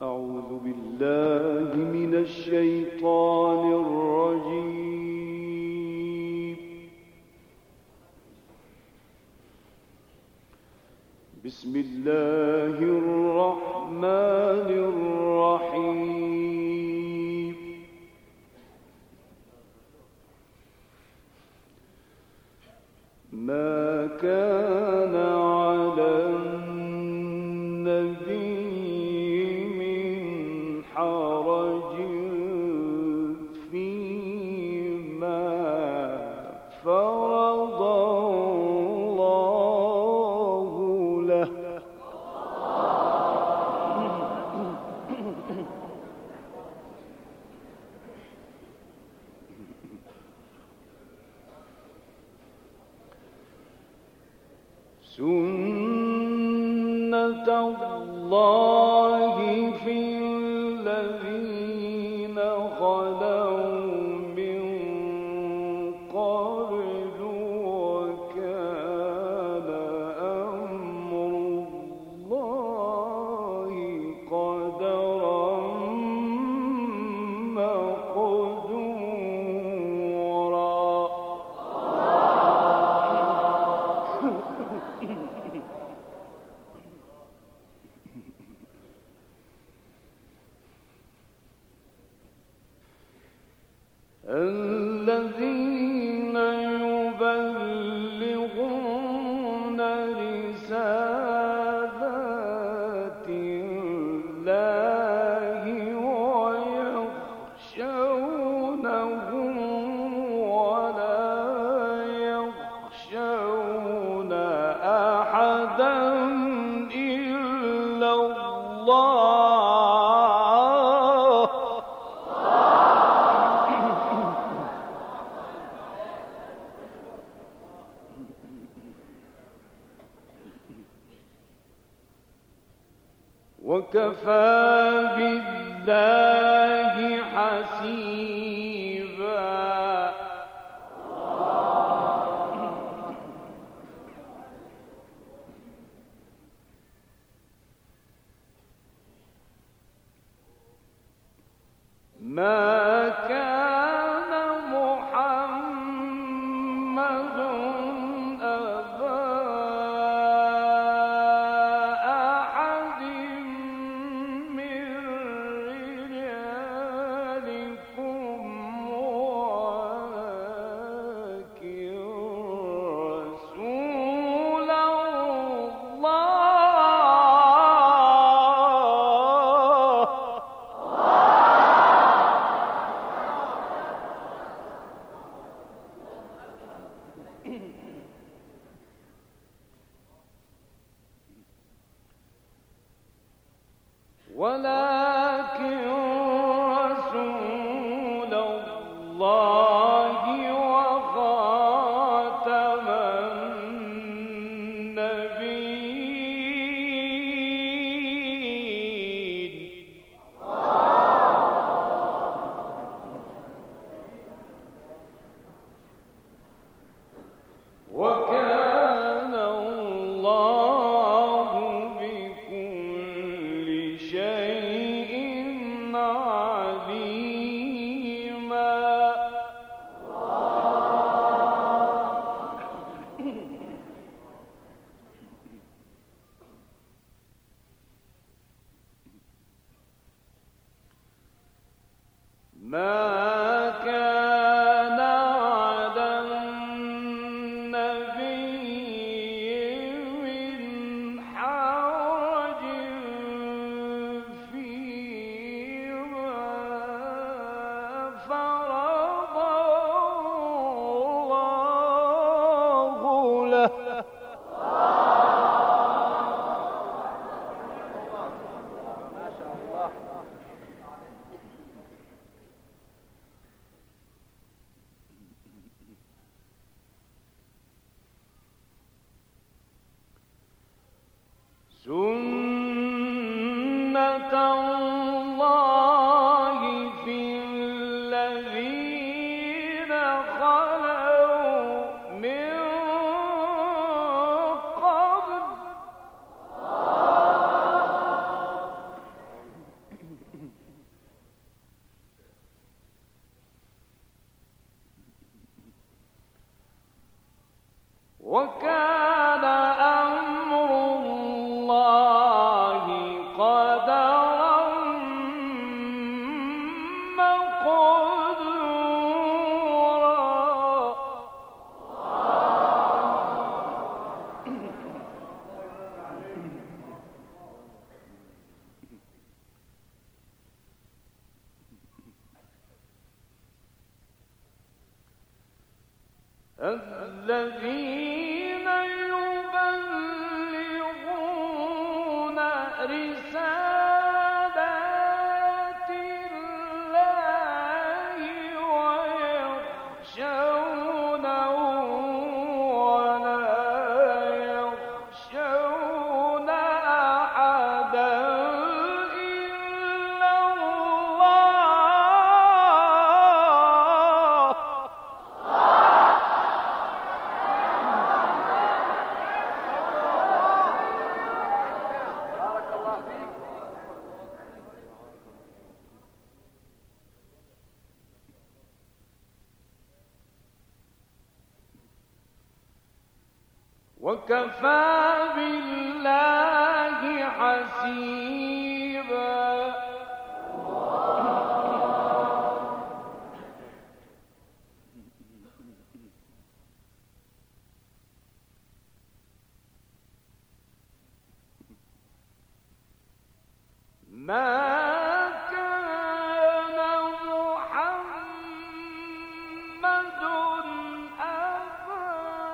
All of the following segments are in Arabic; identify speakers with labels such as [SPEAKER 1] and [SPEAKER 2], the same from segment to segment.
[SPEAKER 1] أعوذ بالله من الشيطان الرجيم. بسم الله الرحمن الرحيم. ما كان على النبي من حرج فيما فرض الله له. سنة الله في الذين خلوا من قبل وكان أمر الله قدرا مقدورا. الذين يبلغون رسالات الله ويخشونه ولا يخشون أحدا إلا الله. وكفى بالله حسيبا. ما كان محمد أبا أحد من رجالكم ولكن رسول الله ولكن رسول الله وخاتم النبيين. وكان الله بكل شيء عليما. ما كان على النبي من حرج فيما فرض الله له. ما شاء الله. سنة الله في الذين خلوا من قبل وكان أمر الله قدرا مقدورا. الذين يبلغون رسالات الله ويخشونه ولا يخشون أحدا إلا الله. وكفى بالله حسيبا. ما كان محمد أبا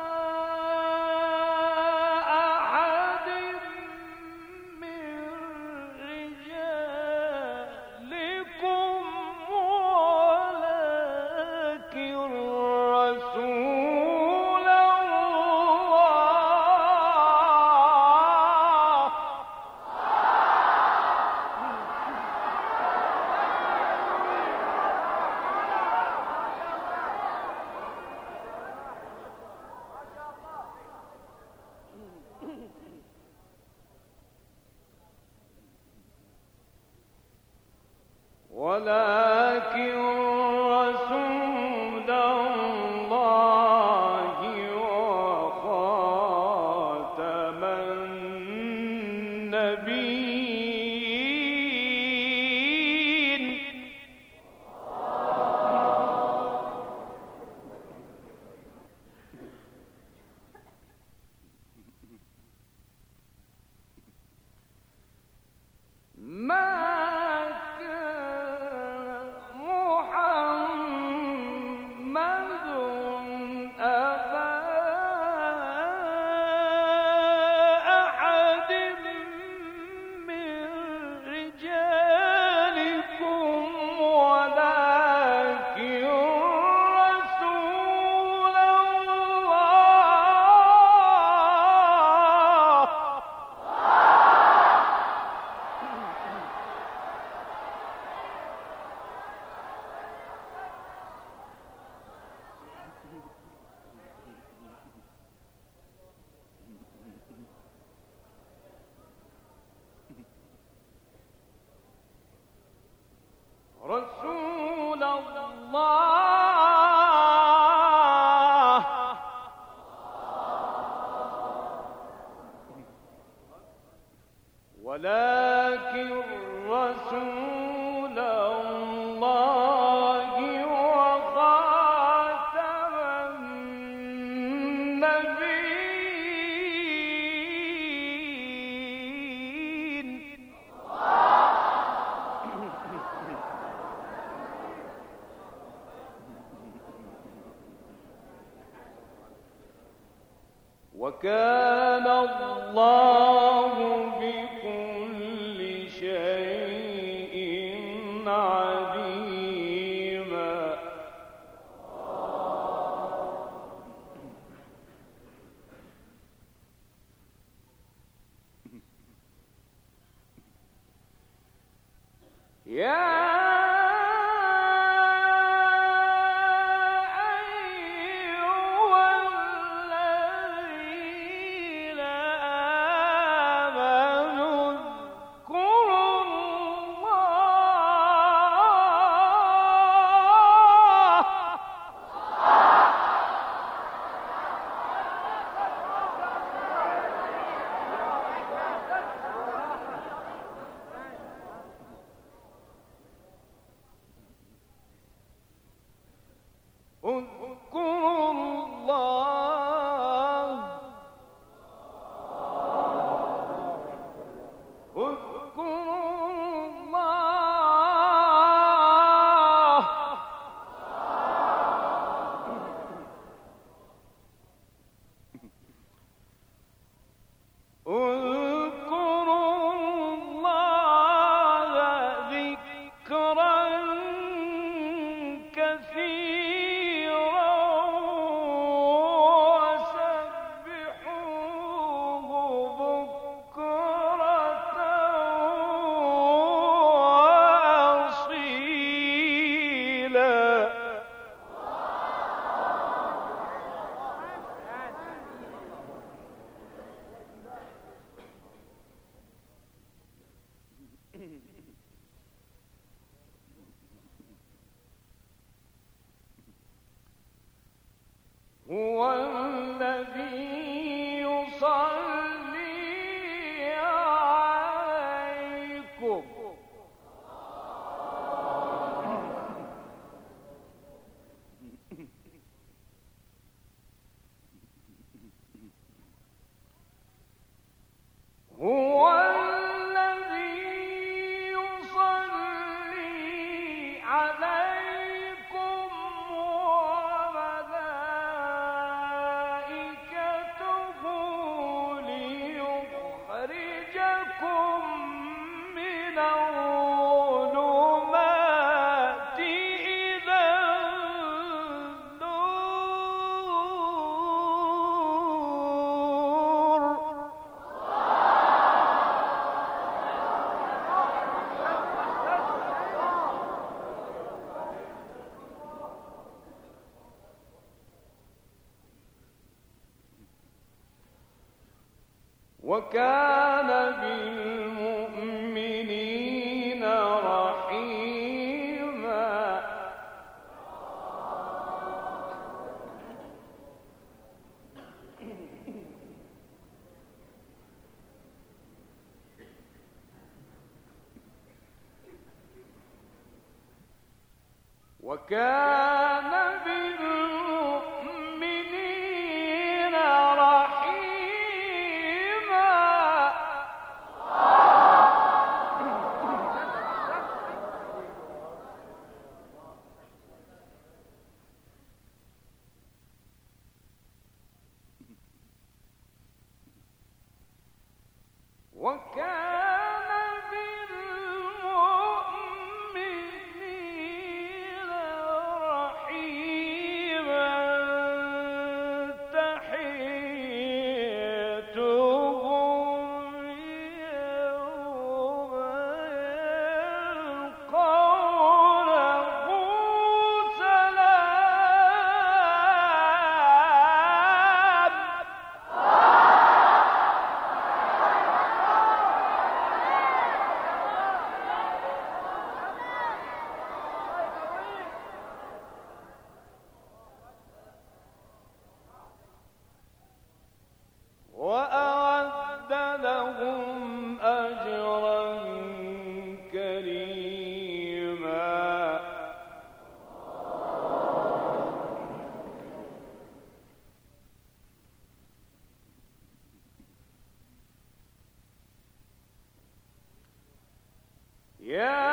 [SPEAKER 1] أحد من رجالكم ولكن رسول الله. ولكن رسول الله وخاتم النبيين. ما كان محمد أبا أحد من رجالكم ولكن رسول الله. رسول الله. ولكن رسول الله وخاتم النبيين. وكان الله بكل شيء عليما. يا وكان بالمؤمنين رحيما. وكان بالمؤمنين رحيما. وكان بالمؤمنين رحيما. تحيتهم يوم يلقونه سلام. وأعد لهم أجرا كريما. يا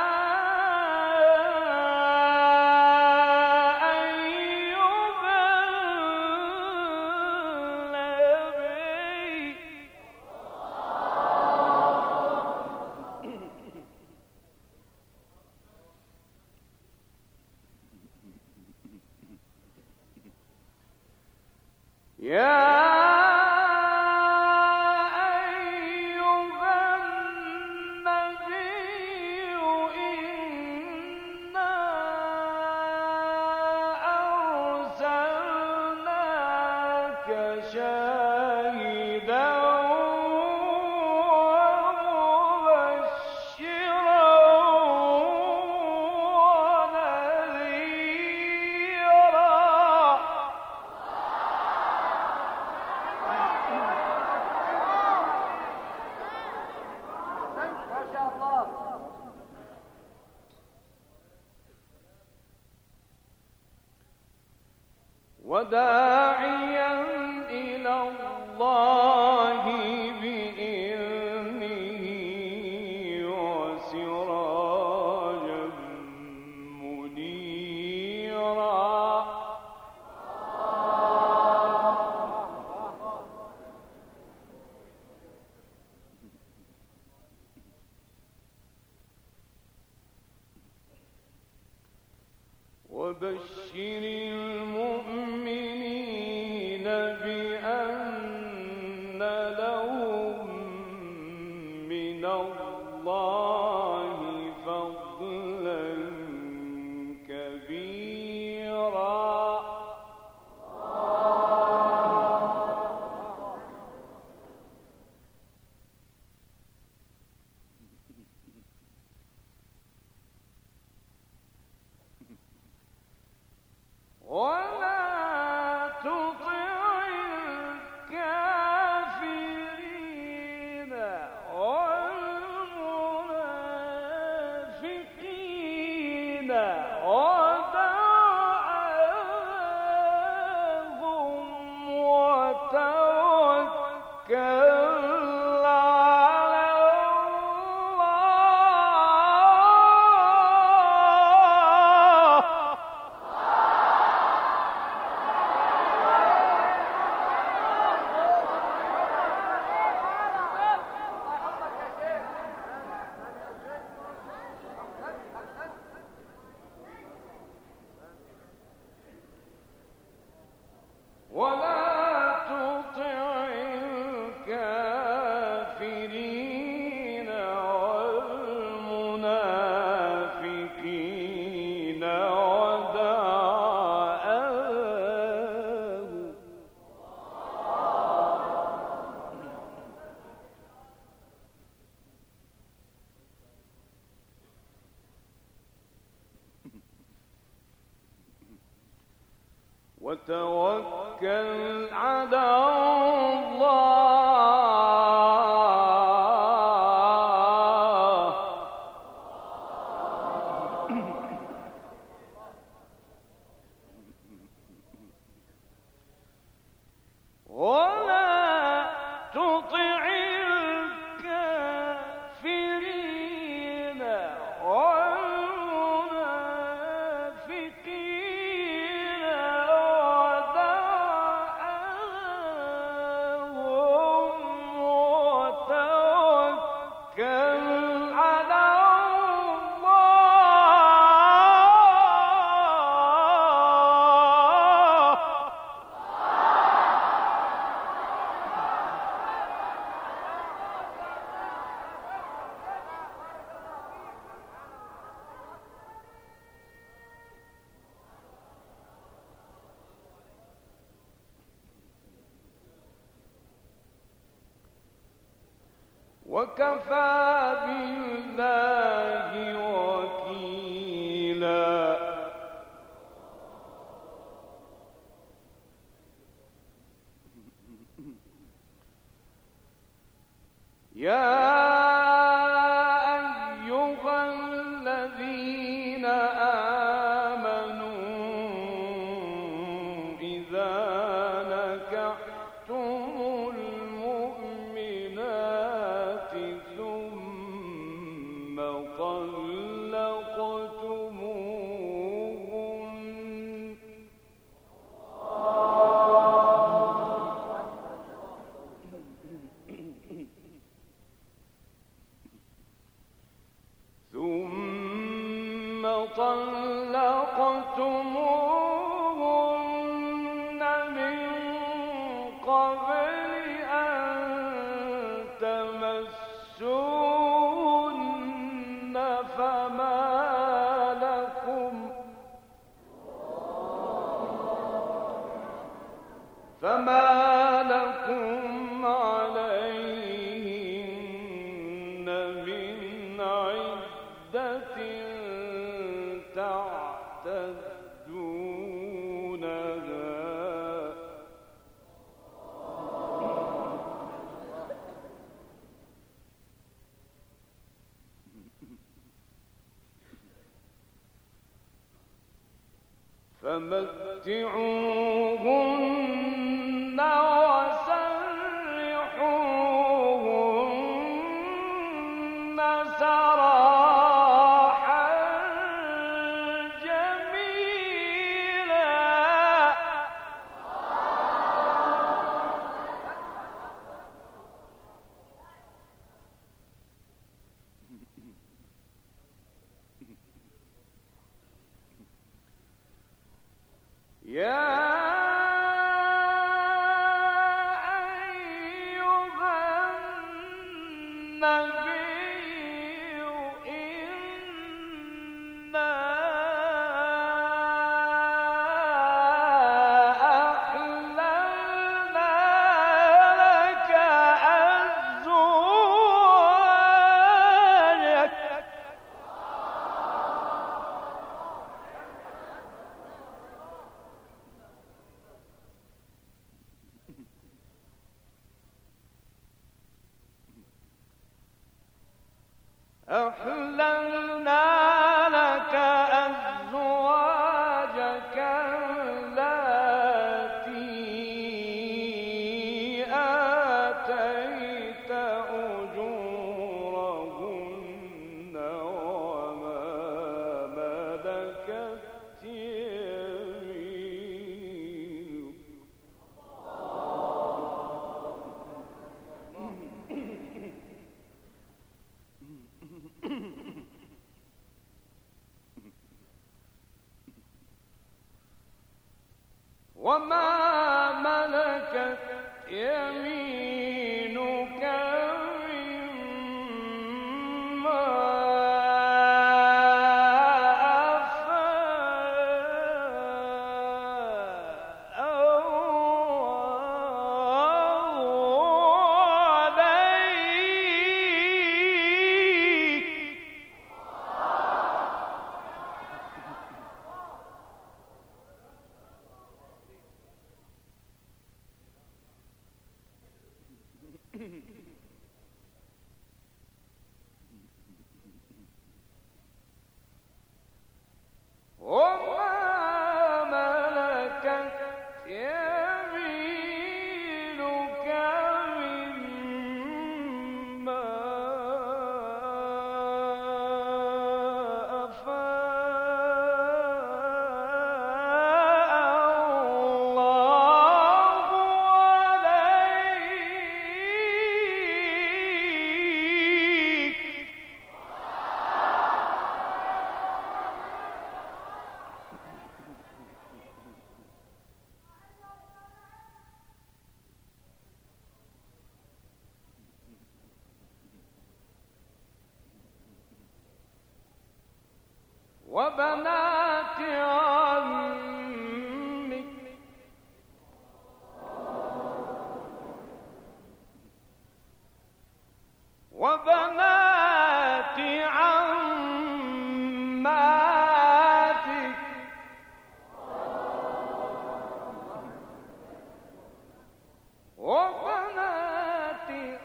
[SPEAKER 1] وداعيا إلى الله بإذنه وسراجا منيرا. وبشر المؤمنين بأن لهم من الله فضلا كبيرا. ولا تطع الكافرين والمنافقين ودع عنهم وتوكل وتوكل على الله. ولا تطع الكافرين والمنافقين ودعهم وتوكل على الله. وكفى بالله وكيلا. يا أيها الذين آمنوا إذا نكحتم المؤمنات ثم طلقتموهن من قبل أن تمسوهن فما لكم عليهن من عدة تعتدونها. فمتعوهن وسرحوهن سراحا جميلا. يا أيها النبي إنا أحللنا لك أزواجك أحللنا لك أزواجك التي آتيت أجورهن وما ملكت يمينك. وبنات عمك وبنات عماتك وبنات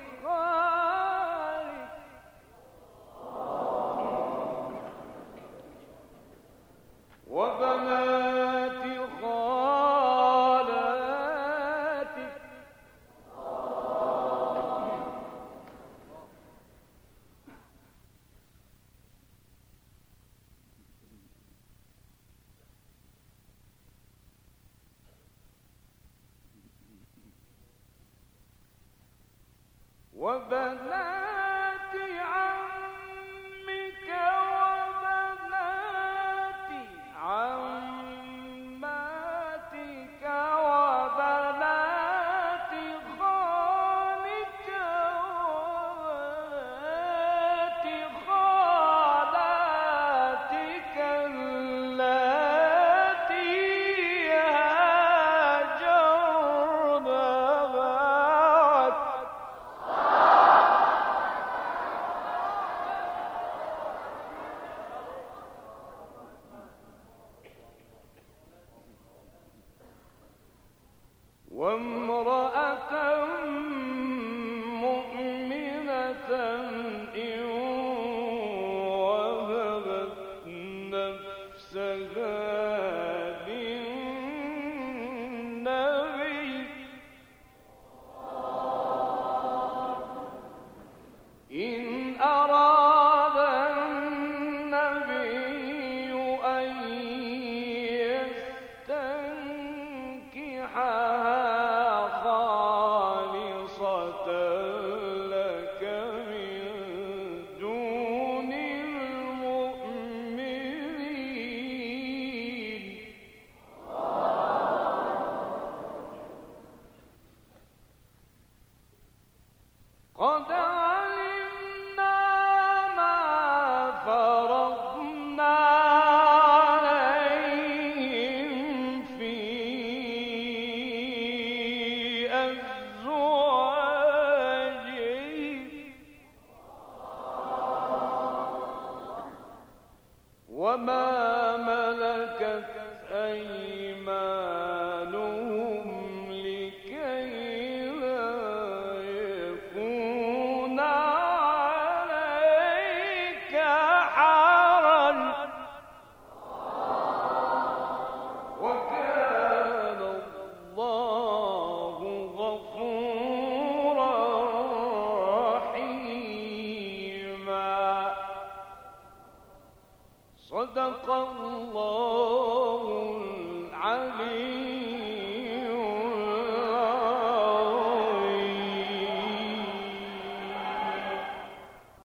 [SPEAKER 1] خالك وبنات خالاتك وبنات عمك وبنات عماتك وبنات خالك وبنات خالاتك اللاتي هاجرن معك وامرأة مؤمنة إن وهبت نفسها للنبي إن أراد النبي أن يستنكحها خالصة لك من دون المؤمنين قد علمنا ما فرضنا عليهم في أزواجهم وما